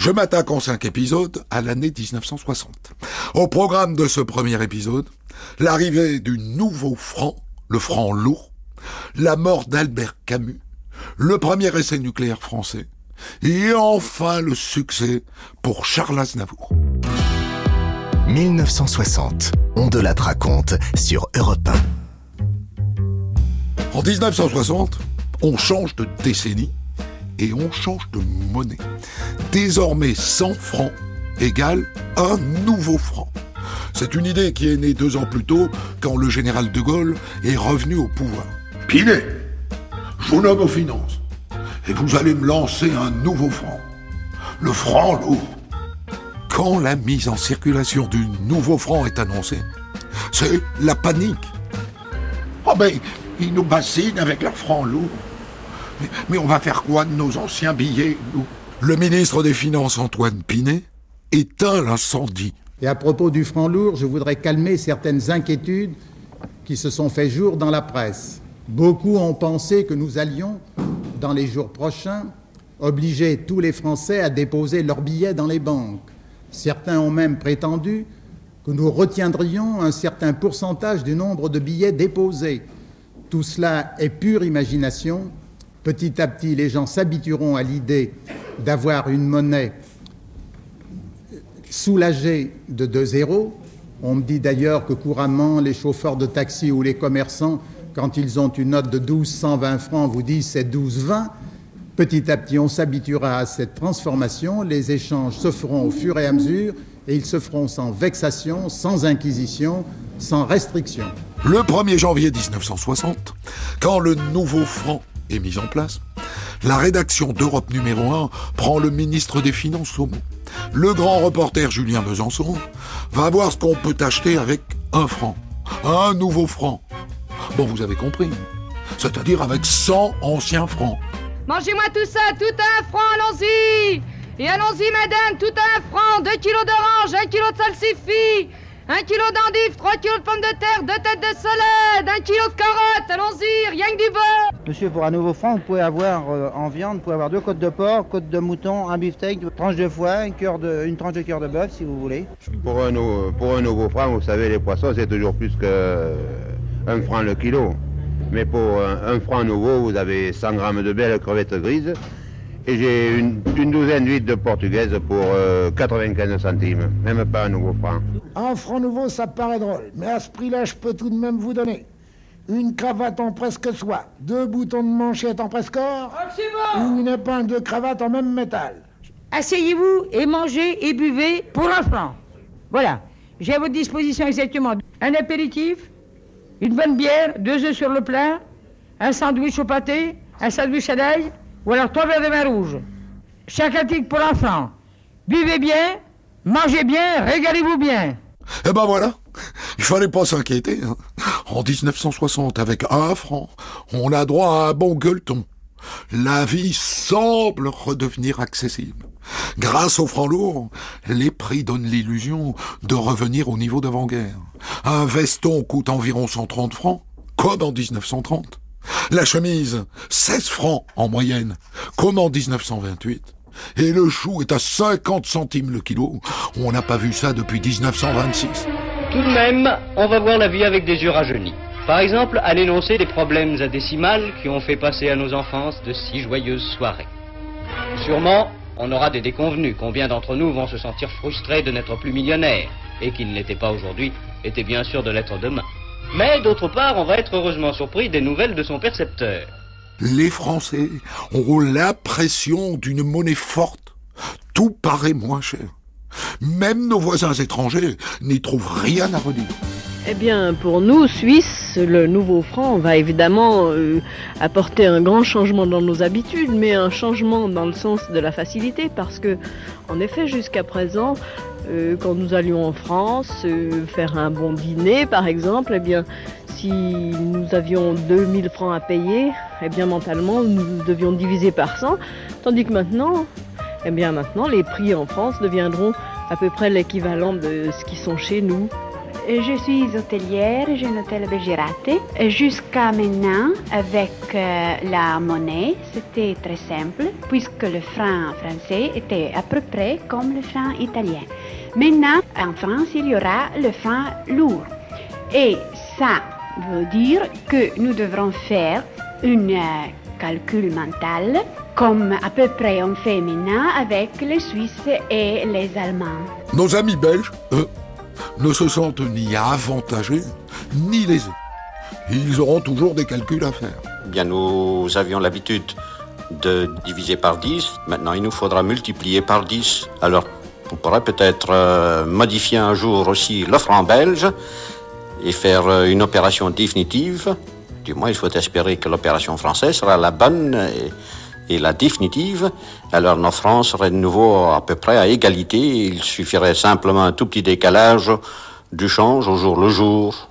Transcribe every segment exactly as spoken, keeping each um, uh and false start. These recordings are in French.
Je m'attaque en cinq épisodes à l'année dix-neuf cent soixante. Au programme de ce premier épisode, l'arrivée du nouveau franc, le franc lourd, la mort d'Albert Camus, le premier essai nucléaire français, et enfin le succès pour Charles Aznavour. dix-neuf cent soixante, on de la raconte sur Europe un. En dix-neuf cent soixante, on change de décennie et on change de monnaie. Désormais, cent francs égale un nouveau franc. C'est une idée qui est née deux ans plus tôt, quand le général de Gaulle est revenu au pouvoir. Pinet, je vous nomme aux finances, et vous allez me lancer un nouveau franc, le franc lourd. Quand la mise en circulation du nouveau franc est annoncée, c'est la panique. Oh ben, ils nous bassinent avec leur franc lourd. Mais, mais on va faire quoi de nos anciens billets, nous ? Le ministre des Finances, Antoine Pinet, éteint l'incendie. Et à propos du franc lourd, je voudrais calmer certaines inquiétudes qui se sont fait jour dans la presse. Beaucoup ont pensé que nous allions, dans les jours prochains, obliger tous les Français à déposer leurs billets dans les banques. Certains ont même prétendu que nous retiendrions un certain pourcentage du nombre de billets déposés. Tout cela est pure imagination. Petit à petit, les gens s'habitueront à l'idée d'avoir une monnaie soulagée de deux zéros. On me dit d'ailleurs que couramment, les chauffeurs de taxi ou les commerçants, quand ils ont une note de douze cent vingt francs, vous disent c'est douze vingt. Petit à petit, on s'habituera à cette transformation. Les échanges se feront au fur et à mesure et ils se feront sans vexation, sans inquisition, sans restriction. Le premier janvier dix-neuf cent soixante, quand le nouveau franc est mis en place, la rédaction d'Europe numéro un prend le ministre des Finances au mot. Le grand reporter Julien Besançon va voir ce qu'on peut acheter avec un franc, un nouveau franc. Bon, vous avez compris, c'est-à-dire avec cent anciens francs. Mangez-moi tout ça, tout un franc, allons-y. Et allons-y, madame, tout un franc, deux kilos d'orange, un kilo de salsifis, un kilo d'endives, trois kilos de pommes de terre, deux têtes de salade, un kilo de carottes, allons-y, rien que du beurre. Monsieur, pour un nouveau franc, vous pouvez avoir euh, en viande, vous pouvez avoir deux côtes de porc, côte de mouton, un beefsteak, une tranche de foie, une, cœur de, une tranche de cœur de bœuf, si vous voulez. Pour un, pour un nouveau franc, vous savez, les poissons, c'est toujours plus qu'un franc le kilo. Mais pour un, un franc nouveau, vous avez cent grammes de belles crevettes grises. Et j'ai une, une douzaine d'huîtres de portugaises pour euh, quatre-vingt-quinze centimes, même pas un nouveau franc. Un franc nouveau, ça paraît drôle, mais à ce prix-là, je peux tout de même vous donner une cravate en presque soie, deux boutons de manchette en presque or, ou une épingle de cravate en même métal. Asseyez-vous et mangez et buvez pour un franc. Voilà, j'ai à votre disposition exactement un apéritif, une bonne bière, deux œufs sur le plat, un sandwich au pâté, un sandwich à l'ail, ou alors trois verres de vin rouge. Chaque article pour un franc. Buvez bien, mangez bien, régalez-vous bien. Eh ben voilà, il fallait pas s'inquiéter. Hein. En dix-neuf cent soixante, avec un franc, on a droit à un bon gueuleton. La vie semble redevenir accessible. Grâce au franc lourd, les prix donnent l'illusion de revenir au niveau d'avant-guerre. Un veston coûte environ cent trente francs, comme en dix-neuf cent trente. La chemise, seize francs en moyenne, comme en dix-neuf cent vingt-huit. Et le chou est à cinquante centimes le kilo. On n'a pas vu ça depuis dix-neuf cent vingt-six. Tout de même, on va voir la vie avec des yeux rajeunis. Par exemple, à l'énoncé des problèmes à décimales qui ont fait passer à nos enfances de si joyeuses soirées. Sûrement, on aura des déconvenus. Combien d'entre nous vont se sentir frustrés de n'être plus millionnaires, et qui ne l'étaient pas aujourd'hui, étaient bien sûr de l'être demain. Mais d'autre part, on va être heureusement surpris des nouvelles de son percepteur. Les Français ont l'impression d'une monnaie forte. Tout paraît moins cher. Même nos voisins étrangers n'y trouvent rien à redire. Eh bien, pour nous, Suisses, le nouveau franc va évidemment euh, apporter un grand changement dans nos habitudes, mais un changement dans le sens de la facilité, parce que, en effet, jusqu'à présent, euh, quand nous allions en France, euh, faire un bon dîner, par exemple, eh bien, si nous avions deux mille francs à payer, eh bien, mentalement, nous devions diviser par cent, tandis que maintenant, eh bien, maintenant, les prix en France deviendront à peu près l'équivalent de ce qui sont chez nous. Je suis hôtelière, j'ai un hôtel Belgirate. Jusqu'à maintenant, avec euh, la monnaie, c'était très simple, puisque le franc français était à peu près comme le franc italien. Maintenant, en France, il y aura le franc lourd. Et ça veut dire que nous devrons faire un euh, calcul mental, comme à peu près on fait maintenant avec les Suisses et les Allemands. Nos amis belges, eux, ne se sentent ni avantagés, ni lésés. Ils auront toujours des calculs à faire. Bien, nous avions l'habitude de diviser par dix. Maintenant, il nous faudra multiplier par dix. Alors, on pourrait peut-être euh, modifier un jour aussi le franc belge et faire euh, une opération définitive. Du moins, il faut espérer que l'opération française sera la bonne et, et la définitive. Alors, nos francs seraient de nouveau à peu près à égalité. Il suffirait simplement un tout petit décalage du change au jour le jour.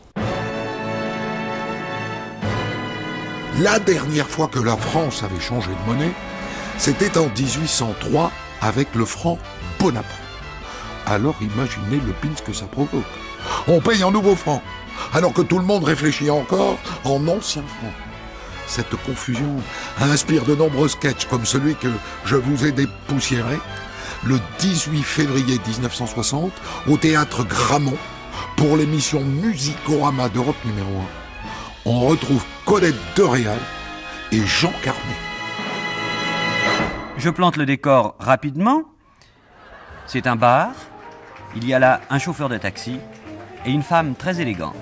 La dernière fois que la France avait changé de monnaie, c'était en dix-huit cent trois avec le franc Bonaparte. Alors imaginez le pins que ça provoque. On paye en nouveau franc, alors que tout le monde réfléchit encore en ancien franc. Cette confusion inspire de nombreux sketchs comme celui que je vous ai dépoussiéré le dix-huit février dix-neuf cent soixante au théâtre Grammont pour l'émission Musicorama d'Europe numéro un. On retrouve Colette de Réal et Jean Carmet. Je plante le décor rapidement. C'est un bar. Il y a là un chauffeur de taxi et une femme très élégante.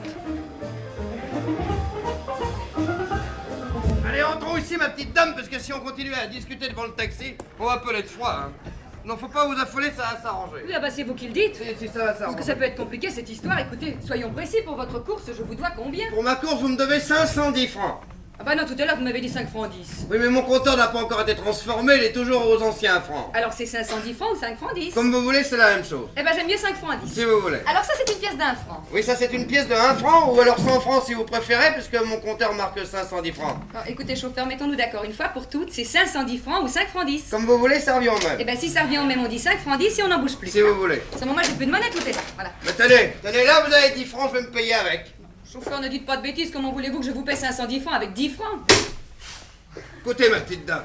Allez, entrons ici, ma petite dame, parce que si on continue à discuter devant le taxi, on va peu être froid, hein. Non, faut pas vous affoler, ça va s'arranger. Oui, ah bah c'est vous qui le dites. Si, si, ça va s'arranger. Parce que ça peut être compliqué cette histoire. Écoutez, soyons précis, pour votre course, je vous dois combien? Pour ma course, vous me devez cinq cent dix francs. Ah bah non, tout à l'heure vous m'avez dit cinq francs dix. Oui, mais mon compteur n'a pas encore été transformé, il est toujours aux anciens francs. Alors c'est cinq cent dix francs ou cinq francs dix? Comme vous voulez, c'est la même chose. Eh ben j'aime mieux cinq francs dix. Si vous voulez. Alors ça c'est une pièce d'un franc. Oui, ça c'est une pièce de un franc, ou alors cent francs si vous préférez, puisque mon compteur marque cinq cent dix francs. Alors, écoutez chauffeur, mettons-nous d'accord une fois pour toutes, c'est cinq cent dix francs ou cinq francs dix. Comme vous voulez, ça revient au même. Eh ben si ça revient au même, on dit cinq francs dix et on n'en bouge plus. Si vous voulez. À ce moment j'ai plus de monnaie, tout est là, voilà. Mais tenez, tenez là, vous avez dix francs, je vais me payer avec. Chauffeur, ne dites pas de bêtises, comment voulez-vous que je vous paie cinq cent dix francs avec dix francs? Écoutez, ma petite dame.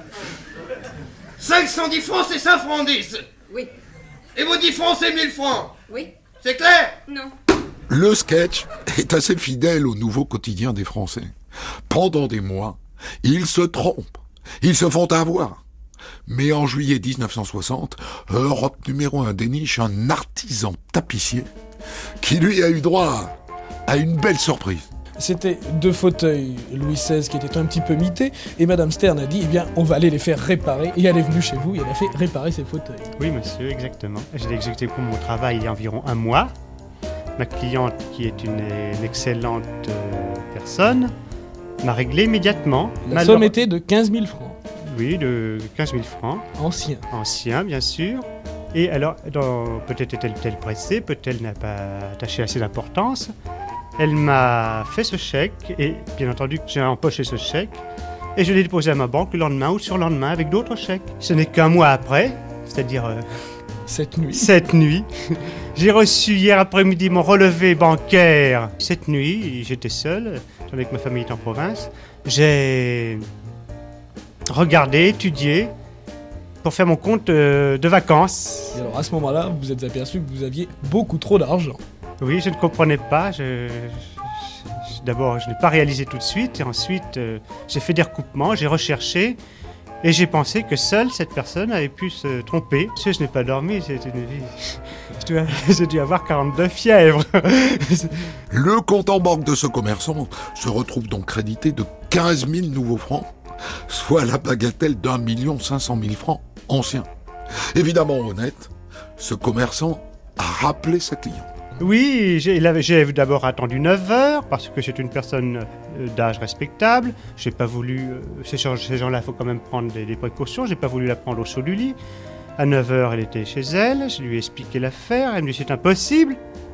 cinq cent dix francs, c'est cinq francs dix. Oui. Et vos dix francs, c'est mille francs. Oui. C'est clair? Non. Le sketch est assez fidèle au nouveau quotidien des Français. Pendant des mois, ils se trompent, ils se font avoir. Mais en juillet dix-neuf cent soixante, Europe numéro un déniche un artisan tapissier qui lui a eu droit à une belle surprise. C'était deux fauteuils Louis seize qui étaient un petit peu mités, et Madame Stern a dit, eh bien, on va aller les faire réparer, et elle est venue chez vous, et elle a fait réparer ces fauteuils. Oui, monsieur, exactement. J'ai exécuté pour mon travail il y a environ un mois. Ma cliente, qui est une, une excellente euh, personne, m'a réglé immédiatement. La Malheure... somme était de quinze mille francs. Oui, de quinze mille francs. Ancien. Ancien, bien sûr. Et alors, dans... peut-être est-elle pressée, peut-être n'a pas attaché assez d'importance. Elle m'a fait ce chèque, et bien entendu, j'ai empoché ce chèque, et je l'ai déposé à ma banque le lendemain ou sur le lendemain avec d'autres chèques. Ce n'est qu'un mois après, c'est-à-dire... Euh, cette nuit. Cette nuit. J'ai reçu hier après-midi mon relevé bancaire. Cette nuit, j'étais seul, tandis que ma famille est en province. J'ai regardé, étudié, pour faire mon compte euh, de vacances. Et alors à ce moment-là, vous vous êtes aperçu que vous aviez beaucoup trop d'argent. Oui, je ne comprenais pas. Je, je, d'abord, je n'ai pas réalisé tout de suite. Et ensuite, euh, j'ai fait des recoupements, j'ai recherché. Et j'ai pensé que seule cette personne avait pu se tromper. Je, je n'ai pas dormi. J'ai, j'ai, j'ai dû avoir quarante-deux fièvres. Le compte en banque de ce commerçant se retrouve donc crédité de quinze mille nouveaux francs, soit la bagatelle d'un million cinq cent mille francs anciens. Évidemment honnête, ce commerçant a rappelé sa cliente. Oui, j'ai, j'ai d'abord attendu neuf heures, parce que c'est une personne d'âge respectable. J'ai pas voulu... Ces, gens, ces gens-là, il faut quand même prendre des, des précautions. J'ai pas voulu la prendre au chaud du lit. À neuf heures, elle était chez elle. Je lui ai expliqué l'affaire. Elle me dit, c'est impossible.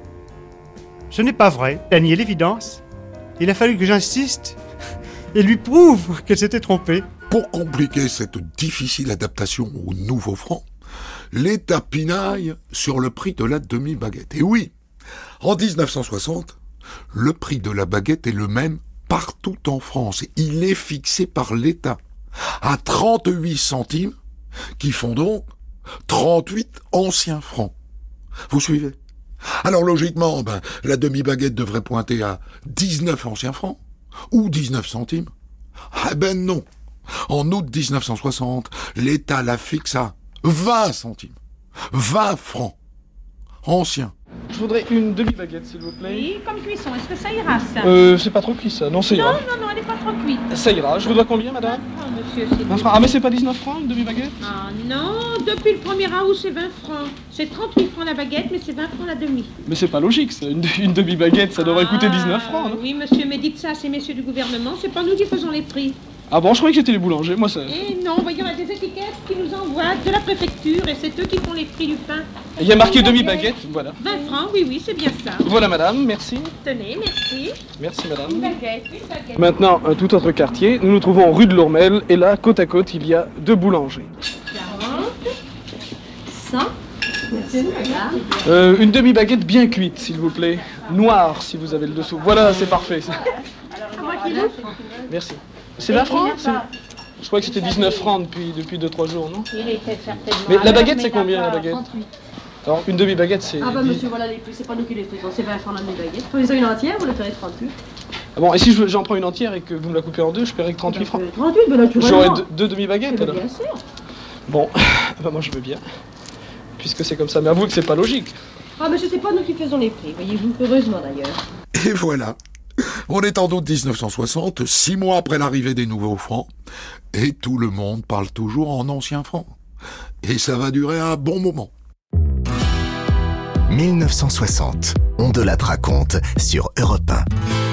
Ce n'est pas vrai. Elle a nié l'évidence. Il a fallu que j'insiste et lui prouve qu'elle s'était trompée. Pour compliquer cette difficile adaptation au nouveau franc, l'État pinaille sur le prix de la demi-baguette. Et oui, En dix-neuf cent soixante, le prix de la baguette est le même partout en France. Il est fixé par l'État à trente-huit centimes, qui font donc trente-huit anciens francs. Vous suivez? Alors logiquement, ben, la demi-baguette devrait pointer à dix-neuf anciens francs, ou dix-neuf centimes. Ah ben non. En août dix-neuf cent soixante, l'État la fixe à vingt centimes. vingt francs. Anciens. Je voudrais une demi-baguette, s'il vous plaît. Oui, comme cuisson, est-ce que ça ira, ça? Euh, c'est pas trop cuit, ça. Non, ça ira. Non, non, non, elle n'est pas trop cuite. Ça ira. Je vous dois combien, madame? vingt francs, monsieur, c'est vingt francs. Ah, mais c'est pas dix-neuf francs, une demi-baguette? Ah non, depuis le premier août, c'est vingt francs. C'est trente-huit francs la baguette, mais c'est vingt francs la demi. Mais c'est pas logique, ça. Une, une demi-baguette, ça devrait ah, coûter dix-neuf francs, non? Oui, monsieur, mais dites ça à ces messieurs du gouvernement, c'est pas nous qui faisons les prix. Ah bon, je croyais que c'était les boulangers, moi ça... Eh non, voyons, on a des étiquettes qui nous envoient de la préfecture et c'est eux qui font les prix du pain. Il y a marqué demi-baguette, voilà. vingt francs, oui, oui, c'est bien ça. Voilà madame, merci. Tenez, merci. Merci madame. Une baguette, une baguette. Maintenant, un tout autre quartier, nous nous trouvons rue de Lourmel et là, côte à côte, il y a deux boulangers. quarante, cent, merci madame. Euh, une demi-baguette bien cuite, s'il vous plaît. Noire, si vous avez le dessous. Voilà, c'est parfait. Merci. C'est vingt francs? Je croyais que c'était dix-neuf francs depuis depuis deux trois jours, non? Il était certainement. Mais la baguette, c'est combien, la baguette? trente-huit. Alors, une demi-baguette, c'est... Ah bah monsieur, voilà les prix, c'est pas nous qui les faisons, c'est vingt francs la demi-baguette. Vous voulez une entière, vous le ferez trente-huit. Ah bon, et si je- j'en prends une entière et que vous me la coupez en deux, je paierai que trente-huit francs? trente-huit, ben naturellement. J'aurai deux, deux demi-baguettes, alors? Bien sûr. Bon, bah moi je veux bien. Puisque c'est comme ça, mais avouez que c'est pas logique. Ah monsieur, c'est pas nous qui faisons les prix, voyez-vous, heureusement d'ailleurs. Et voilà. On est en août dix-neuf cent soixante, six mois après l'arrivée des nouveaux francs, et tout le monde parle toujours en anciens francs. Et ça va durer un bon moment. mille neuf cent soixante, on de la raconte sur Europe un.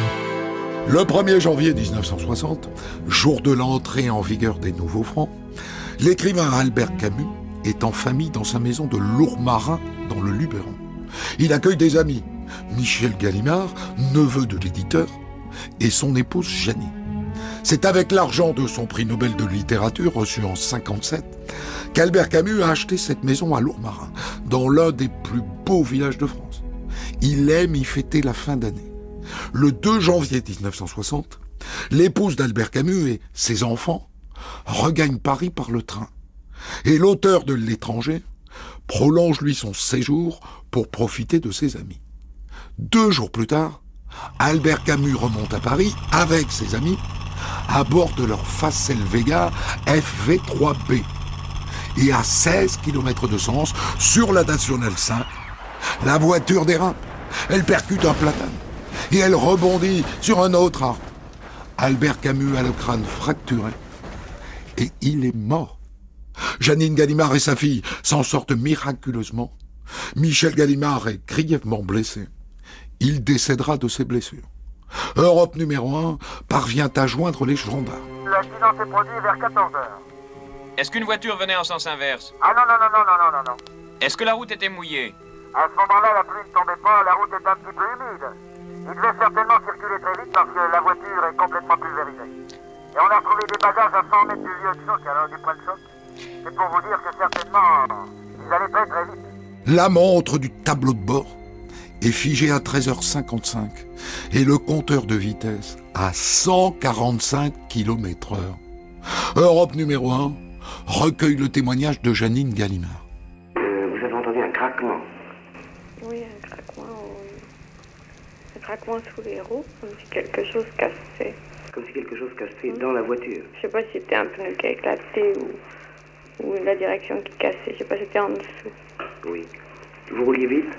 Le premier janvier dix-neuf cent soixante, jour de l'entrée en vigueur des nouveaux francs, l'écrivain Albert Camus est en famille dans sa maison de Lourmarin, dans le Luberon. Il accueille des amis, Michel Gallimard, neveu de l'éditeur, et son épouse Jeannie. C'est avec l'argent de son prix Nobel de littérature reçu en cinquante-sept qu'Albert Camus a acheté cette maison à Lourmarin, dans l'un des plus beaux villages de France. Il aime y fêter la fin d'année. Le deux janvier dix-neuf cent soixante, l'épouse d'Albert Camus et ses enfants regagnent Paris par le train. Et l'auteur de L'Étranger prolonge lui son séjour pour profiter de ses amis. Deux jours plus tard, Albert Camus remonte à Paris avec ses amis à bord de leur Facel Vega F V trois B. Et à seize kilomètres de Sens, sur la nationale cinq, la voiture dérape. Elle percute un platane et elle rebondit sur un autre arbre. Albert Camus a le crâne fracturé et il est mort. Jeannine Gallimard et sa fille s'en sortent miraculeusement. Michel Gallimard est grièvement blessé. Il décédera de ses blessures. Europe numéro un parvient à joindre les gendarmes. L'accident s'est produit vers quatorze heures. Est-ce qu'une voiture venait en sens inverse? Ah non, non, non, non, non, non, non, non. Est-ce que la route était mouillée? À ce moment-là, la pluie ne tombait pas, la route était un petit peu humide. Il devait certainement circuler très vite parce que la voiture est complètement pulvérisée. Et on a retrouvé des bagages à cent mètres du lieu de choc, alors du point de choc. C'est pour vous dire que certainement, ils allaient très très vite. La montre du tableau de bord est figée à treize heures cinquante-cinq et le compteur de vitesse à cent quarante-cinq kilomètres heure. Europe numéro un recueille le témoignage de Jeannine Gallimard. Euh, vous avez entendu un craquement? Oui, un craquement, oui. Un craquement sous les roues, comme si quelque chose cassait. Comme si quelque chose cassait dans la voiture? Je sais pas si c'était un pneu qui a éclaté ou, ou la direction qui cassait. Je sais pas si c'était en dessous. Oui. Vous rouliez vite?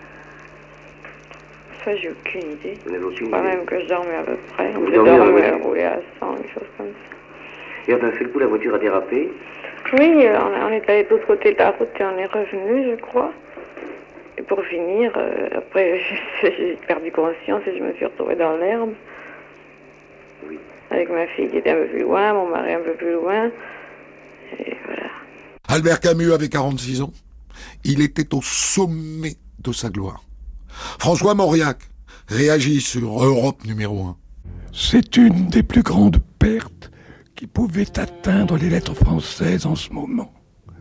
Ça, j'ai aucune idée. Vous n'avez aucune Pas idée? même que je dormais à peu près. Vous Je dormiez dans la dormais, voiture? roulais à cent, quelque chose comme ça. Et d'un seul coup, la voiture a dérapé? Oui, euh, on, a- on est allé de l'autre côté de la route et on est revenu, je crois. Et pour finir, euh, après, j'ai perdu conscience et je me suis retrouvée dans l'herbe. Oui. Avec ma fille qui était un peu plus loin, mon mari un peu plus loin. Et voilà. Albert Camus avait quarante-six ans. Il était au sommet de sa gloire. François Mauriac réagit sur Europe numéro un. C'est une des plus grandes pertes qui pouvaient atteindre les lettres françaises en ce moment.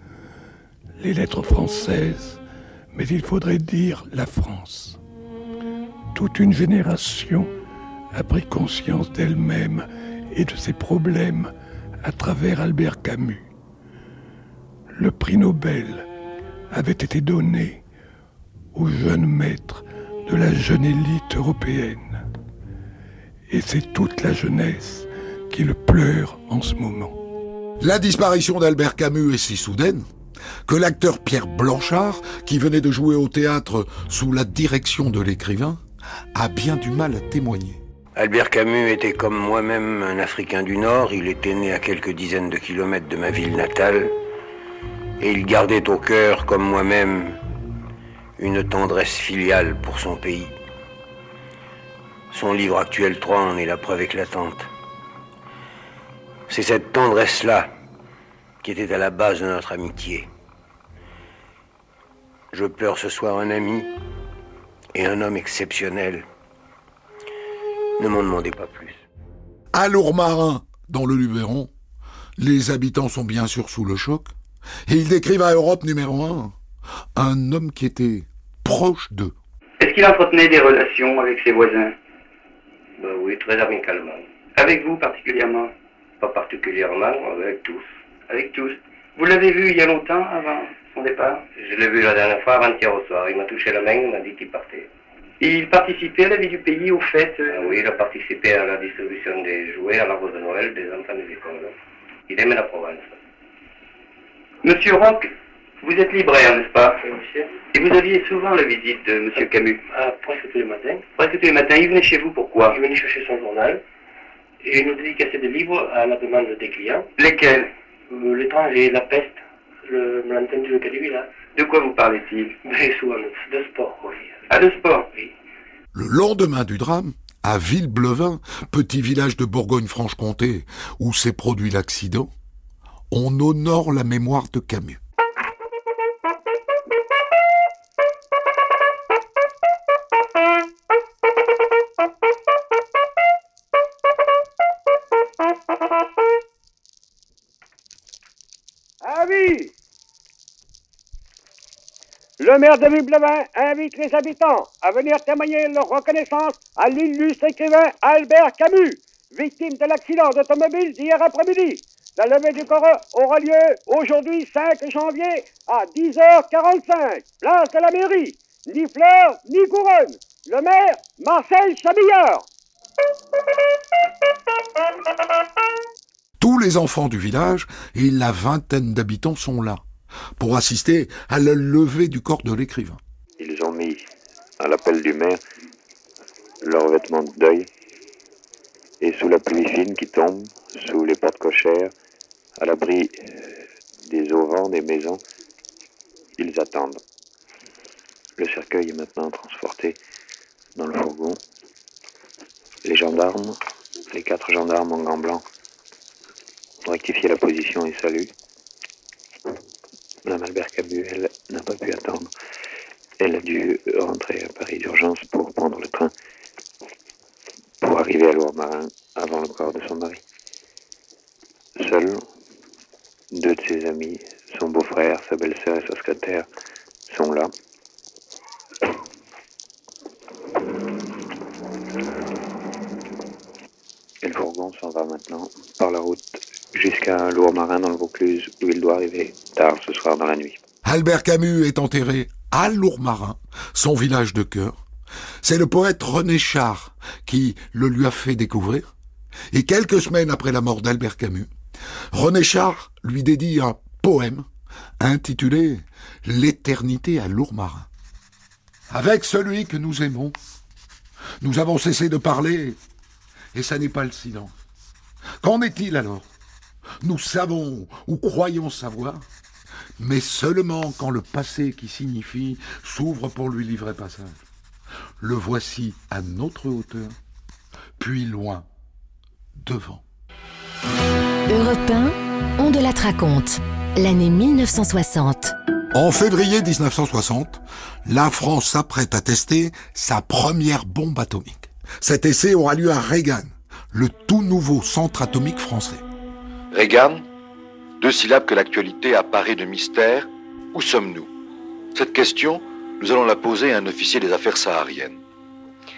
Les lettres françaises, mais il faudrait dire la France. toute une génération a pris conscience d'elle-même et de ses problèmes à travers Albert Camus. Le prix Nobel avait été donné au jeune maître de la jeune élite européenne. Et c'est toute la jeunesse qui le pleure en ce moment. La disparition d'Albert Camus est si soudaine que l'acteur Pierre Blanchard, qui venait de jouer au théâtre sous la direction de l'écrivain, a bien du mal à témoigner. Albert Camus était comme moi-même un Africain du Nord. Il était né à quelques dizaines de kilomètres de ma ville natale. Et il gardait au cœur, comme moi-même, une tendresse filiale pour son pays. Son livre actuel trois en est la preuve éclatante. C'est cette tendresse-là qui était à la base de notre amitié. Je pleure ce soir un ami et un homme exceptionnel. Ne m'en demandez pas plus. À Lourmarin, dans le Luberon, les habitants sont bien sûr sous le choc, et ils décrivent à Europe numéro un un homme qui était proche d'eux. Est-ce qu'il entretenait des relations avec ses voisins? Ben oui, très amicalement. Avec vous particulièrement? Pas particulièrement, avec tous. Avec tous. Vous l'avez vu il y a longtemps, avant son départ? Je l'ai vu la dernière fois, avant-hier au soir. Il m'a touché la main, il m'a dit qu'il partait. Et il participait à la vie du pays, aux fêtes? Ah oui, il a participé à la distribution des jouets, à l'arbre de Noël, des enfants des écoles. Il aimait la Provence. Monsieur Roch, vous êtes libraire, n'est-ce pas? Oui, monsieur. Et vous aviez souvent la visite de Monsieur Camus? Ah, presque tous les matins. Presque tous les matins. Il venait chez vous, pourquoi? Il venait chercher son journal et il nous dédicaçait des livres à la demande des clients. Lesquels? euh, L'étranger, la peste, le malentendu du cas du village. De quoi vous parlait-il? Mais souvent de, de sport, oui. Ah, de sport? Oui. Le lendemain du drame, à Villeblevin, petit village de Bourgogne-Franche-Comté, où s'est produit l'accident, on honore la mémoire de Camus. Avis! Le maire de Villeblevin invite les habitants à venir témoigner leur reconnaissance à l'illustre écrivain Albert Camus, victime de l'accident d'automobile d'hier après-midi. La levée du corps aura lieu aujourd'hui cinq janvier à dix heures quarante-cinq, place de la mairie. Ni fleurs, ni couronne. Le maire, Marcel Chabillard. Tous les enfants du village et la vingtaine d'habitants sont là pour assister à la levée du corps de l'écrivain. Ils ont mis, à l'appel du maire, leurs vêtements de deuil et sous la pluie fine qui tombe, sous les portes cochères, à l'abri des auvents, des maisons, ils attendent. Le cercueil est maintenant transporté dans le fourgon. Les gendarmes, les quatre gendarmes en gants blancs, ont rectifié la position et saluent. Madame Albert Camus, elle n'a pas pu attendre. Elle a dû rentrer à Paris d'urgence pour prendre le train, pour arriver à Lourmarin avant le corps de son mari. Seuls, deux de ses amis, son beau-frère, sa belle-sœur et sa secrétaire, sont là. Et le fourgon s'en va maintenant par la route jusqu'à Lourmarin dans le Vaucluse, où il doit arriver tard ce soir dans la nuit. Albert Camus est enterré à Lourmarin, son village de cœur. C'est le poète René Char qui le lui a fait découvrir. Et quelques semaines après la mort d'Albert Camus, René Char lui dédie un poème intitulé « L'éternité à Lourmarin ». Avec celui que nous aimons, nous avons cessé de parler, et ça n'est pas le silence. Qu'en est-il alors? Nous savons ou croyons savoir, mais seulement quand le passé qui signifie s'ouvre pour lui livrer passage. Le voici à notre hauteur, puis loin, devant. Europe un, on de la raconte, l'année mille neuf cent soixante. En février dix-neuf cent soixante, la France s'apprête à tester sa première bombe atomique. Cet essai aura lieu à Reagan, le tout nouveau centre atomique français. Reagan, deux syllabes que l'actualité apparaît de mystère. Où sommes-nous? Cette question, nous allons la poser à un officier des affaires sahariennes.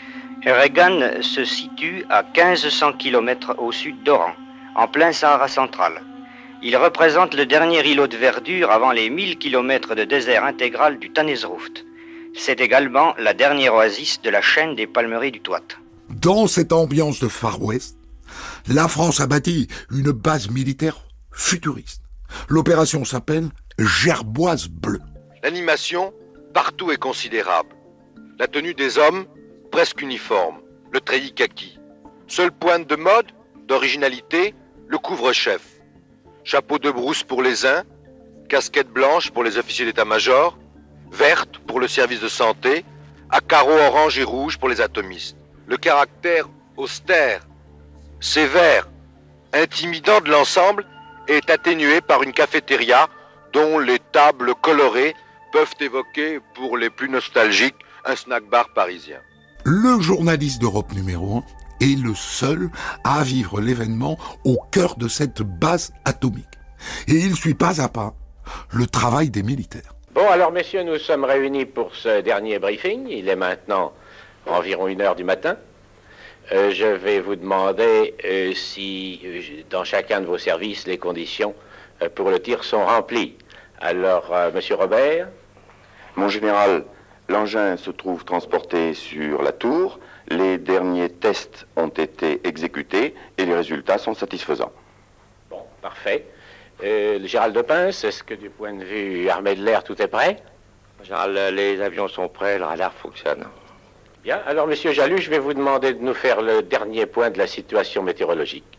Eregan se situe à quinze cents kilomètres au sud d'Oran, en plein Sahara central. Il représente le dernier îlot de verdure avant les mille kilomètres de désert intégral du Tanezrouft. C'est également la dernière oasis de la chaîne des palmeries du Touat. Dans cette ambiance de Far West, la France a bâti une base militaire futuriste. L'opération s'appelle Gerboise Bleue. L'animation, partout est considérable. La tenue des hommes, presque uniforme. Le treillis kaki. Seule pointe de mode, d'originalité, le couvre-chef. Chapeau de brousse pour les uns, casquette blanche pour les officiers d'état-major, verte pour le service de santé, à carreaux orange et rouge pour les atomistes. Le caractère austère, sévère, intimidant de l'ensemble est atténué par une cafétéria dont les tables colorées peuvent évoquer, pour les plus nostalgiques, un snack-bar parisien. Le journaliste d'Europe numéro un est le seul à vivre l'événement au cœur de cette base atomique. Et il suit pas à pas le travail des militaires. Bon, alors messieurs, nous sommes réunis pour ce dernier briefing. Il est maintenant environ une heure du matin. Euh, je vais vous demander euh, si, euh, dans chacun de vos services, les conditions euh, pour le tir sont remplies. Alors, euh, monsieur Robert? Mon général, l'engin se trouve transporté sur la tour. Les derniers tests ont été exécutés et les résultats sont satisfaisants. Bon, parfait. Euh, le Gérald de Pince, est-ce que du point de vue armée de l'air, tout est prêt? Général, les avions sont prêts, le radar fonctionne. Bien, alors monsieur Jalut, je vais vous demander de nous faire le dernier point de la situation météorologique.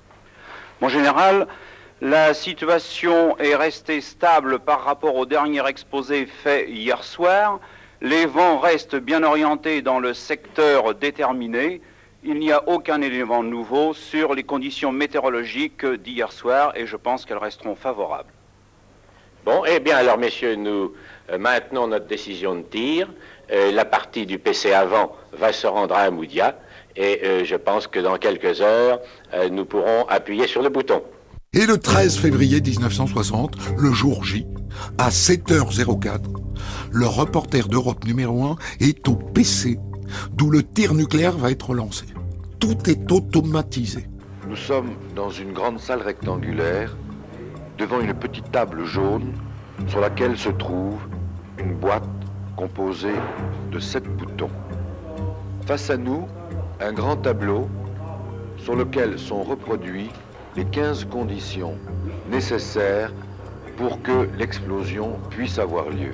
Mon général, la situation est restée stable par rapport au dernier exposé fait hier soir. Les vents restent bien orientés dans le secteur déterminé. Il n'y a aucun élément nouveau sur les conditions météorologiques d'hier soir et je pense qu'elles resteront favorables. Bon, eh bien alors messieurs, nous euh, maintenons notre décision de tir. Euh, la partie du P C avant va se rendre à Amoudia et euh, je pense que dans quelques heures, euh, nous pourrons appuyer sur le bouton. Et le treize février dix-neuf cent soixante, le jour J, à sept heures zéro quatre, le reporter d'Europe numéro un est au P C, d'où le tir nucléaire va être lancé. Tout est automatisé. Nous sommes dans une grande salle rectangulaire, devant une petite table jaune, sur laquelle se trouve une boîte composée de sept boutons. Face à nous, un grand tableau sur lequel sont reproduits les quinze conditions nécessaires pour que l'explosion puisse avoir lieu.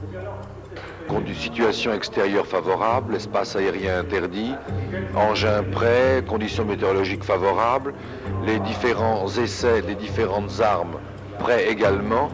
Situation extérieure favorable, espace aérien interdit, engin prêt, conditions météorologiques favorables, les différents essais des différentes armes prêts également.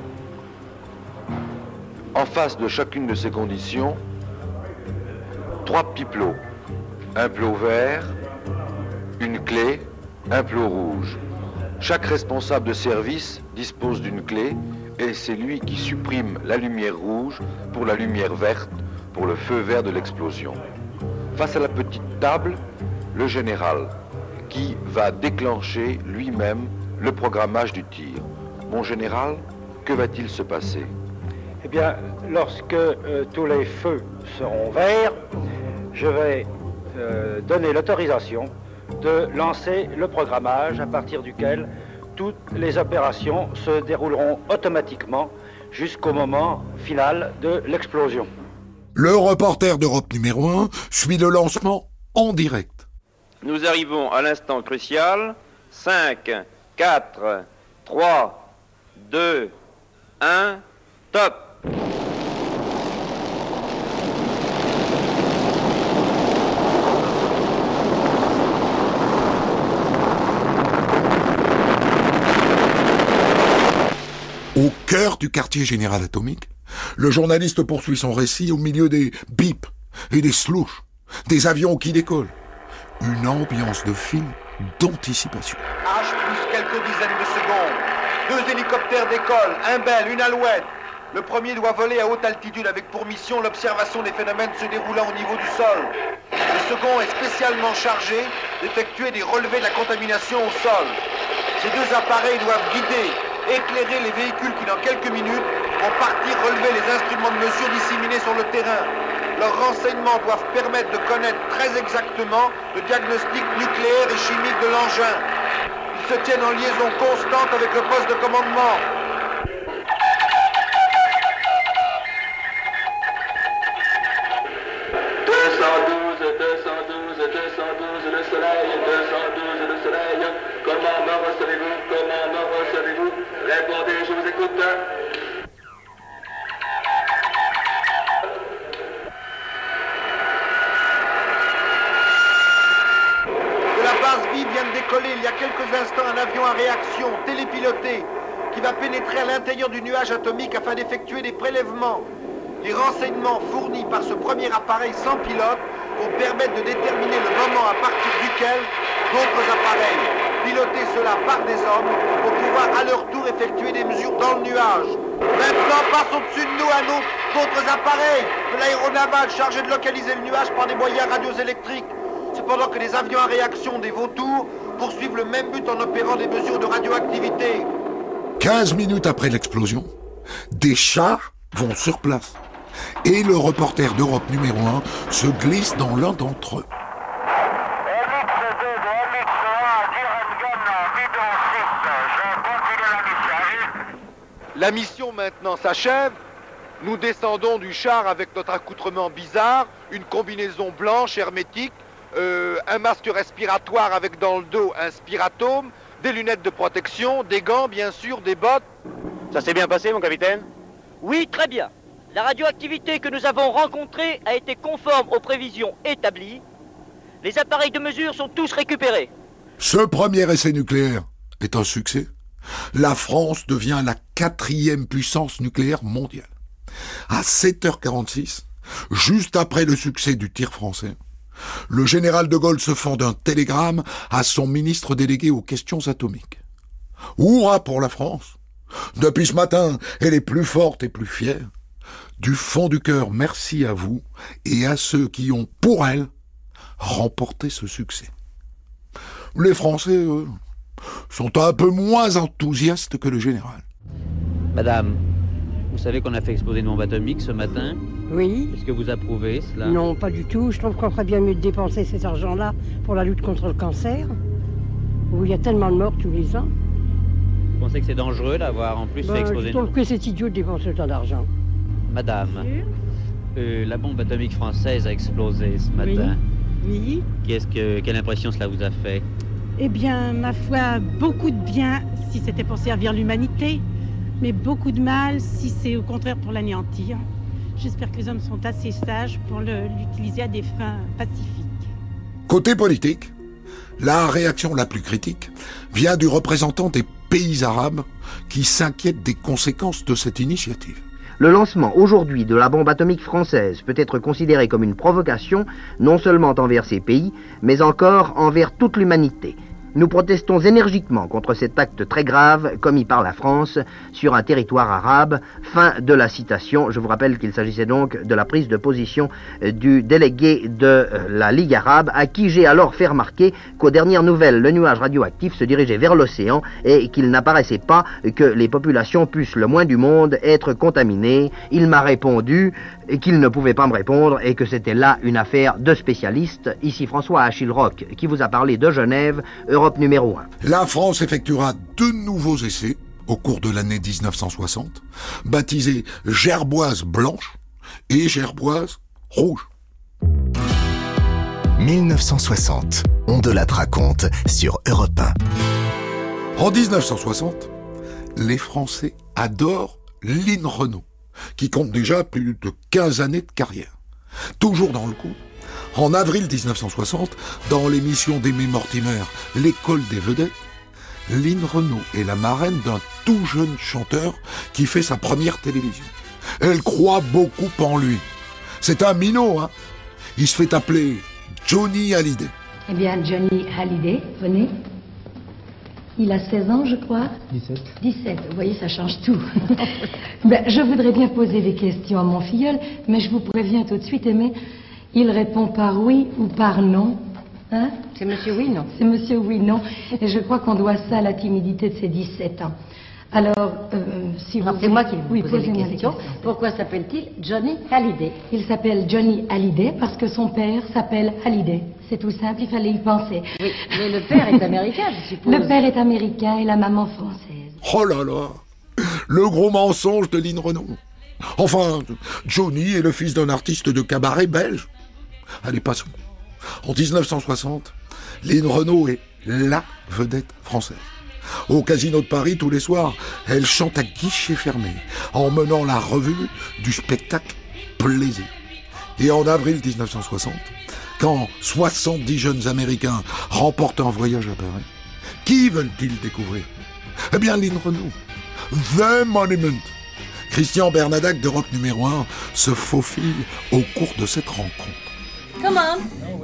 En face de chacune de ces conditions, trois petits plots. Un plot vert, une clé, un plot rouge. Chaque responsable de service dispose d'une clé et c'est lui qui supprime la lumière rouge pour la lumière verte, pour le feu vert de l'explosion. Face à la petite table, le général qui va déclencher lui-même le programmage du tir. Mon général, que va-t-il se passer? Eh bien, lorsque euh, tous les feux seront verts, je vais euh, donner l'autorisation de lancer le programmage à partir duquel toutes les opérations se dérouleront automatiquement jusqu'au moment final de l'explosion. Le reporter d'Europe numéro un suit le lancement en direct. Nous arrivons à l'instant crucial. cinq, quatre, trois, deux, un, top! Au cœur du quartier général atomique, le journaliste poursuit son récit au milieu des bips et des slouches, des avions qui décollent. Une ambiance de film d'anticipation. H plus quelques dizaines de secondes. Deux hélicoptères décollent, un Bell, une Alouette. Le premier doit voler à haute altitude avec pour mission l'observation des phénomènes se déroulant au niveau du sol. Le second est spécialement chargé d'effectuer des relevés de la contamination au sol. Ces deux appareils doivent guider, éclairer les véhicules qui dans quelques minutes vont partir relever les instruments de mesure disséminés sur le terrain. Leurs renseignements doivent permettre de connaître très exactement le diagnostic nucléaire et chimique de l'engin. Ils se tiennent en liaison constante avec le poste de commandement. deux cent douze, deux cent douze, deux cent douze, le soleil, deux cent douze, le soleil. Comment me recevez-vous? Comment me recevez-vous? Répondez, je vous écoute. De la base Vive vient de décoller il y a quelques instants un avion à réaction télépiloté qui va pénétrer à l'intérieur du nuage atomique afin d'effectuer des prélèvements. Les renseignements fournis par ce premier appareil sans pilote vont permettre de déterminer le moment à partir duquel d'autres appareils, pilotés cela par des hommes, vont pouvoir à leur tour effectuer des mesures dans le nuage. Maintenant passe au-dessus de nous un autre, d'autres appareils de l'aéronaval chargés de localiser le nuage par des moyens radioélectriques. Cependant que les avions à réaction des vautours poursuivent le même but en opérant des mesures de radioactivité. quinze minutes après l'explosion, des chars vont sur place. Et le reporter d'Europe numéro un se glisse dans l'un d'entre eux. La mission maintenant s'achève. Nous descendons du char avec notre accoutrement bizarre, une combinaison blanche hermétique, euh, un masque respiratoire avec dans le dos un spiratome, des lunettes de protection, des gants bien sûr, des bottes. Ça s'est bien passé mon capitaine? Oui, très bien. La radioactivité que nous avons rencontrée a été conforme aux prévisions établies. Les appareils de mesure sont tous récupérés. Ce premier essai nucléaire est un succès. La France devient la quatrième puissance nucléaire mondiale. À sept heures quarante-six, juste après le succès du tir français, le général de Gaulle se fend d'un télégramme à son ministre délégué aux questions atomiques. Hurrah pour la France! Depuis ce matin, elle est plus forte et plus fière. Du fond du cœur, merci à vous et à ceux qui ont, pour elle, remporté ce succès. Les Français, eux, sont un peu moins enthousiastes que le général. Madame, vous savez qu'on a fait exploser une bombe atomique ce matin? Oui. Est-ce que vous approuvez cela? Non, pas du tout. Je trouve qu'on ferait bien mieux de dépenser cet argent-là pour la lutte contre le cancer, où il y a tellement de morts tous les ans. Vous pensez que c'est dangereux d'avoir en plus ben, fait exploser Je trouve une... que c'est idiot de dépenser autant d'argent. Madame, euh, la bombe atomique française a explosé ce matin. Oui. Oui. Qu'est-ce que, quelle impression cela vous a fait? Eh bien, ma foi, beaucoup de bien si c'était pour servir l'humanité, mais beaucoup de mal si c'est au contraire pour l'anéantir. J'espère que les hommes sont assez sages pour le, l'utiliser à des fins pacifiques. Côté politique, la réaction la plus critique vient du représentant des pays arabes qui s'inquiètent des conséquences de cette initiative. Le lancement aujourd'hui de la bombe atomique française peut être considéré comme une provocation, non seulement envers ces pays, mais encore envers toute l'humanité. Nous protestons énergiquement contre cet acte très grave commis par la France sur un territoire arabe. Fin de la citation. Je vous rappelle qu'il s'agissait donc de la prise de position du délégué de la Ligue arabe, à qui j'ai alors fait remarquer qu'aux dernières nouvelles, le nuage radioactif se dirigeait vers l'océan et qu'il n'apparaissait pas que les populations puissent le moins du monde être contaminées. Il m'a répondu qu'il ne pouvait pas me répondre et que c'était là une affaire de spécialistes. Ici François Achille Roch qui vous a parlé de Genève, Europe numéro un. La France effectuera deux nouveaux essais au cours de l'année dix-neuf cent soixante, baptisés Gerboise blanche et Gerboise rouge. mille neuf cent soixante, on de la raconte sur Europe un. En dix-neuf cent soixante, les Français adorent Lynn Renault, qui compte déjà plus de quinze années de carrière. Toujours dans le coup, en avril dix-neuf cent soixante, dans l'émission d'Aimé Mortimer, L'école des vedettes, Lynn Renault est la marraine d'un tout jeune chanteur qui fait sa première télévision. Elle croit beaucoup en lui. C'est un minot, hein. Il se fait appeler Johnny Hallyday. Eh bien, Johnny Hallyday, venez. Il a seize ans, je crois. dix-sept. dix-sept, vous voyez, ça change tout. Ben, je voudrais bien poser des questions à mon filleul, mais je vous préviens tout de suite, Aimé, il répond par oui ou par non. Hein? C'est monsieur oui, non? C'est monsieur oui, non. Et je crois qu'on doit ça à la timidité de ses dix-sept ans. Alors, euh, si vous... C'est moi qui vais vous oui, poser posez-moi les des questions. questions. Pourquoi s'appelle-t-il Johnny Hallyday? Il s'appelle Johnny Hallyday parce que son père s'appelle Hallyday. C'est tout simple, il fallait y penser. Oui, mais le père est américain, je suppose. Le père est américain et la maman française. Oh là là, le gros mensonge de Lynn Renault. Enfin, Johnny est le fils d'un artiste de cabaret belge. Allez, passons. En dix-neuf cent soixante, Lynn Renault est la vedette française. Au Casino de Paris, tous les soirs, elle chante à guichet fermé, en menant la revue du spectacle Plaisir. Et en avril dix-neuf cent soixante, quand soixante-dix jeunes Américains remportent un voyage à Paris, qui veulent-ils découvrir? Eh bien, Lynn Renault. The Monument. Christian Bernadac de Rock numéro un se faufile au cours de cette rencontre. Come on.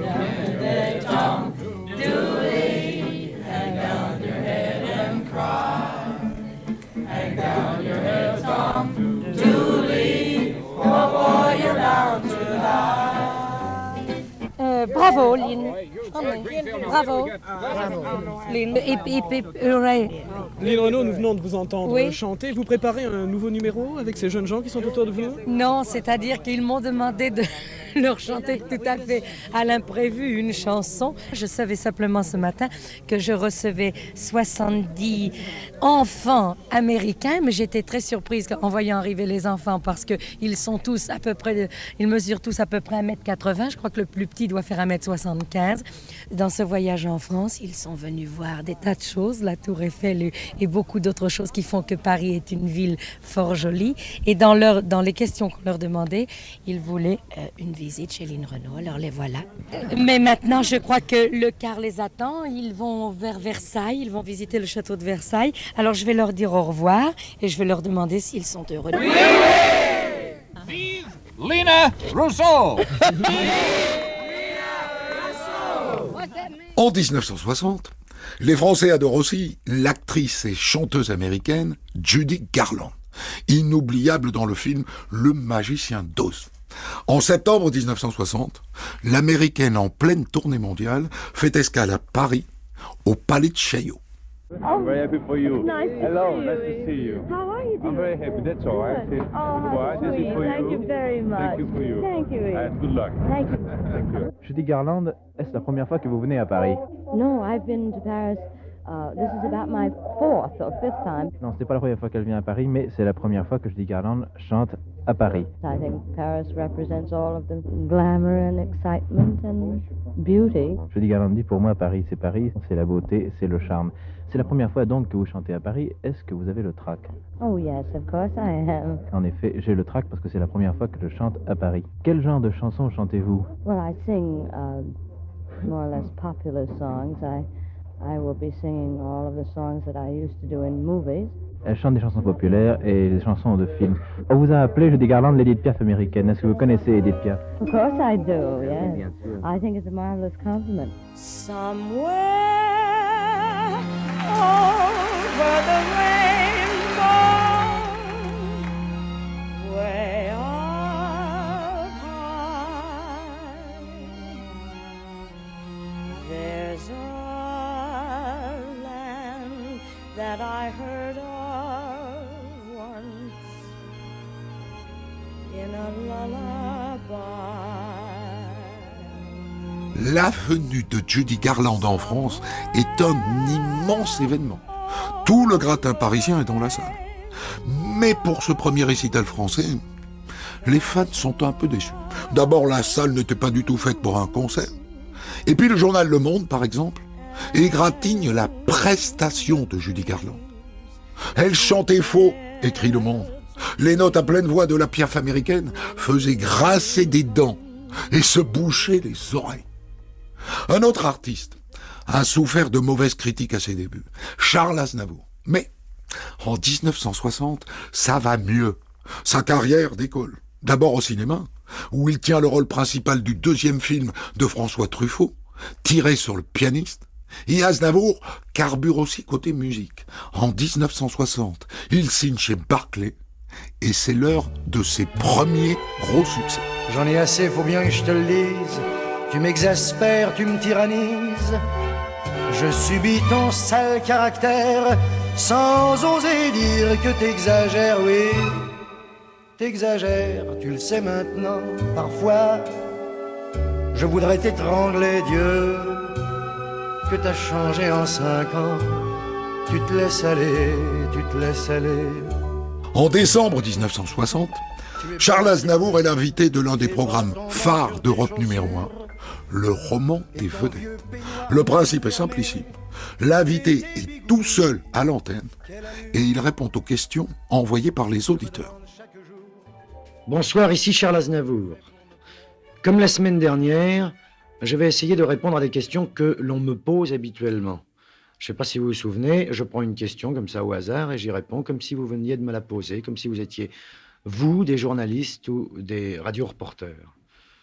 Hang down your head, Tom Dooley. Oh boy, you're bound to die. Euh, bravo, Lynn. Oh, oui. Bravo. Bravo. Lynn. Et, et, et, et Ray. Lynn Renault, nous venons de vous entendre Oui. chanter. Vous préparez un nouveau numéro avec ces jeunes gens qui sont autour de vous? Non, c'est-à-dire qu'ils m'ont demandé de leur chanter tout à fait à l'imprévu une chanson. Je savais simplement ce matin que je recevais soixante-dix enfants américains, mais j'étais très surprise en voyant arriver les enfants parce qu'ils sont tous à peu près, ils mesurent tous à peu près un mètre quatre-vingts. Je crois que le plus petit doit faire un mètre soixante-quinze. Dans ce voyage en France, ils sont venus voir des tas de choses, la Tour Eiffel et, et beaucoup d'autres choses qui font que Paris est une ville fort jolie. Et dans, leur, dans les questions qu'on leur demandait, ils voulaient euh, une visite chez Lynn Renault, alors les voilà. Mais maintenant, je crois que le car les attend. Ils vont vers Versailles, ils vont visiter le château de Versailles. Alors je vais leur dire au revoir et je vais leur demander s'ils sont heureux. Oui, oui. Vive Lina Rousseau. En dix-neuf cent soixante, les Français adorent aussi l'actrice et chanteuse américaine Judy Garland, inoubliable dans le film Le Magicien d'Oz. En septembre dix-neuf cent soixante, l'américaine en pleine tournée mondiale fait escale à Paris, au Palais de Chaillot. I'm very happy for you. Nice to Hello, see you. nice to see you. How are you doing? I'm very happy, that's all right. Good. Oh, how Why? This sweet. is for Thank you. you very much. Thank you for you. Thank you. And good luck. Thank you. Thank you. Judy Garland, est-ce la première fois que vous venez à Paris? No, I've been to Paris. Uh, this is about my fourth or fifth time. Non, c'est pas la première fois qu'elle vient à Paris, mais c'est la première fois que Judy Garland chante à Paris. I think Paris represents all of the glamour and excitement and beauty. Judy Garland dit, pour moi, Paris, c'est Paris, c'est la beauté, c'est le charme. C'est la première fois donc que vous chantez à Paris. Est-ce que vous avez le trac? Oh yes, of course I am. En effet, j'ai le trac parce que c'est la première fois que je chante à Paris. Quel genre de chansons chantez-vous? Well, I sing uh, more or less popular songs. I I will be singing all of the songs that I used to do in movies. Elle chante des chansons populaires et des chansons de films. On vous a appelé Judy Garland l'Edith Piaf américaine. Est-ce que vous connaissez Edith Piaf? Of course I do, yes. I think it's a marvelous compliment. Somewhere over the rainbow, way up high, there's a land that I heard of once in a lullaby. La venue de Judy Garland en France est un immense événement. Tout le gratin parisien est dans la salle. Mais pour ce premier récital français, les fans sont un peu déçus. D'abord, la salle n'était pas du tout faite pour un concert. Et puis le journal Le Monde, par exemple, égratigne la prestation de Judy Garland. Elle chantait faux, écrit Le Monde. Les notes à pleine voix de la Piaf américaine faisaient grincer des dents et se boucher les oreilles. Un autre artiste a souffert de mauvaises critiques à ses débuts, Charles Aznavour. Mais en dix-neuf cent soixante, ça va mieux. Sa carrière décolle. D'abord au cinéma, où il tient le rôle principal du deuxième film de François Truffaut, Tiré sur le pianiste. Et Aznavour carbure aussi côté musique. En dix-neuf cent soixante, il signe chez Barclay et c'est l'heure de ses premiers gros succès. J'en ai assez, faut bien que je te le dise. Tu m'exaspères, tu me tyrannises. Je subis ton sale caractère sans oser dire que t'exagères, oui. T'exagères, tu le sais maintenant, parfois. Je voudrais t'étrangler, Dieu, que t'as changé en cinq ans. Tu te laisses aller, tu te laisses aller. En décembre dix-neuf cent soixante, Charles Aznavour est l'invité de l'un des programmes phares d'Europe numéro un, le roman des vedettes. Le principe est simplissime. L'invité est tout seul à l'antenne et il répond aux questions envoyées par les auditeurs. Bonsoir, ici Charles Aznavour. Comme la semaine dernière, je vais essayer de répondre à des questions que l'on me pose habituellement. Je ne sais pas si vous vous souvenez, je prends une question comme ça au hasard et j'y réponds comme si vous veniez de me la poser, comme si vous étiez, vous, des journalistes ou des radio-reporters.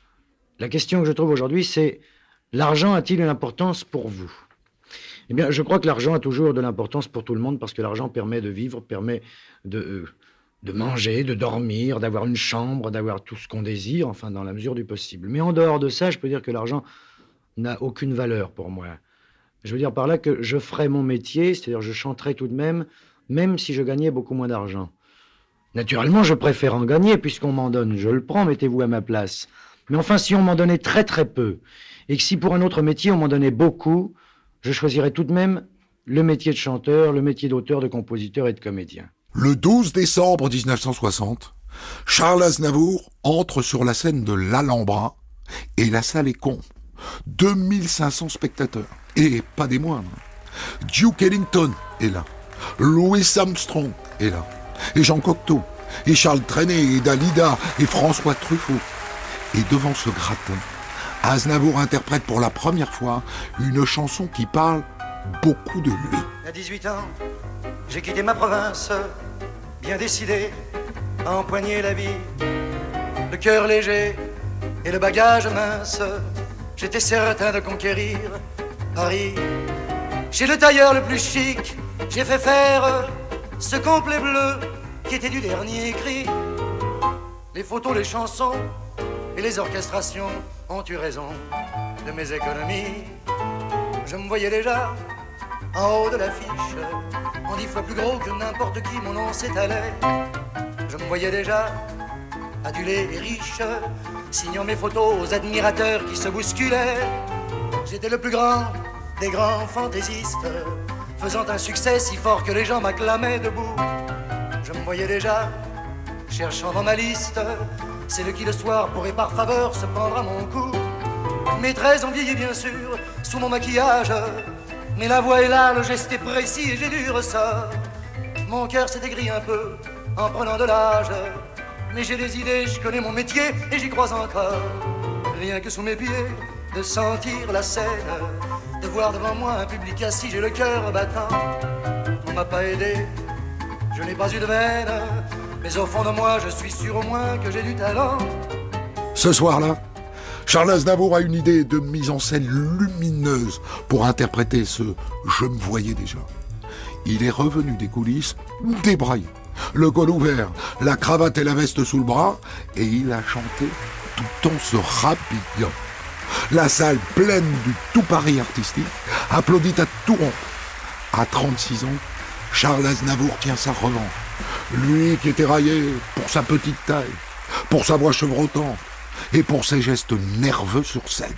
La question que je trouve aujourd'hui, c'est « L'argent a-t-il une importance pour vous ?» Eh bien, je crois que l'argent a toujours de l'importance pour tout le monde parce que l'argent permet de vivre, permet de, euh, de manger, de dormir, d'avoir une chambre, d'avoir tout ce qu'on désire, enfin, dans la mesure du possible. Mais en dehors de ça, je peux dire que l'argent n'a aucune valeur pour moi. Je veux dire par là que je ferais mon métier, c'est-à-dire je chanterais tout de même, même si je gagnais beaucoup moins d'argent. Naturellement, je préfère en gagner, puisqu'on m'en donne, je le prends, mettez-vous à ma place. Mais enfin, si on m'en donnait très très peu, et que si pour un autre métier on m'en donnait beaucoup, je choisirais tout de même le métier de chanteur, le métier d'auteur, de compositeur et de comédien. Le douze décembre dix-neuf cent soixante, Charles Aznavour entre sur la scène de l'Alhambra et la salle est comble. deux mille cinq cents spectateurs, et pas des moindres. Duke Ellington est là, Louis Armstrong est là, et Jean Cocteau, et Charles Trenet, et Dalida, et François Truffaut. Et devant ce gratin, Aznavour interprète pour la première fois une chanson qui parle beaucoup de lui. À dix-huit ans, j'ai quitté ma province, bien décidé à empoigner la vie. Le cœur léger et le bagage mince, j'étais certain de conquérir Paris. Chez le tailleur le plus chic, j'ai fait faire ce complet bleu qui était du dernier cri. Les photos, les chansons et les orchestrations ont eu raison de mes économies. Je me voyais déjà en haut de l'affiche, en dix fois plus gros que n'importe qui, mon nom s'étalait. Je me voyais déjà adulé et riche, signant mes photos aux admirateurs qui se bousculaient. J'étais le plus grand des grands fantaisistes, faisant un succès si fort que les gens m'acclamaient debout. Je me voyais déjà cherchant dans ma liste c'est le qui le soir pourrait par faveur se prendre à mon cou. Mes traits ont vieilli bien sûr sous mon maquillage, mais la voix est là, le geste est précis et j'ai du ressort. Mon cœur s'est aigri un peu en prenant de l'âge, mais j'ai des idées, je connais mon métier et j'y crois encore. Rien que sous mes pieds, de sentir la scène, de voir devant moi un public assis, j'ai le cœur battant. On m'a pas aidé, je n'ai pas eu de veine, mais au fond de moi, je suis sûr au moins que j'ai du talent. Ce soir-là, Charles Aznavour a une idée de mise en scène lumineuse pour interpréter ce « Je me voyais déjà ». Il est revenu des coulisses débraillé, le col ouvert, la cravate et la veste sous le bras, et il a chanté tout en se rabillant. La salle pleine du tout Paris artistique applaudit à tout rompre. À trente-six ans, Charles Aznavour tient sa revanche. Lui qui était raillé pour sa petite taille, pour sa voix chevrotante et pour ses gestes nerveux sur scène.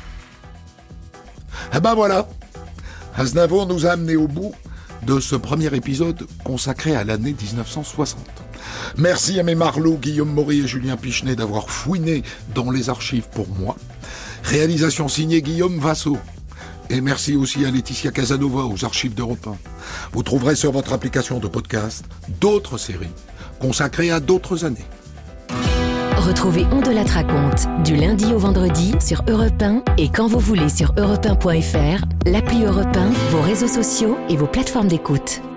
Eh ben voilà, Aznavour nous a amenés au bout de ce premier épisode consacré à l'année dix-neuf cent soixante. Merci à mes marlots Guillaume Maury et Julien Pichenet d'avoir fouiné dans les archives pour moi. Réalisation signée Guillaume Vassot. Et merci aussi à Laetitia Casanova aux archives d'Europe un. Vous trouverez sur votre application de podcast d'autres séries consacrées à d'autres années. Retrouvez On de la Raconte du lundi au vendredi sur Europe un et quand vous voulez sur europe un point f r, l'appli Europe un, vos réseaux sociaux et vos plateformes d'écoute.